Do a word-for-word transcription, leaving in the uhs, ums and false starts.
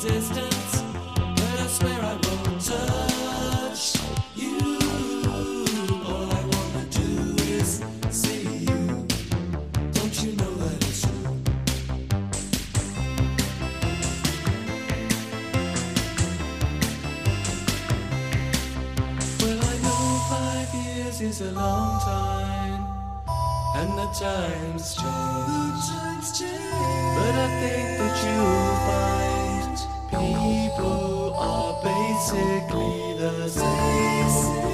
resistance, but I swear I won't touch you. All I wanna do is see you. Don't you know that it's true? Well, I know five years is a long time, and the times change. But I think that you'll find people are basically the same.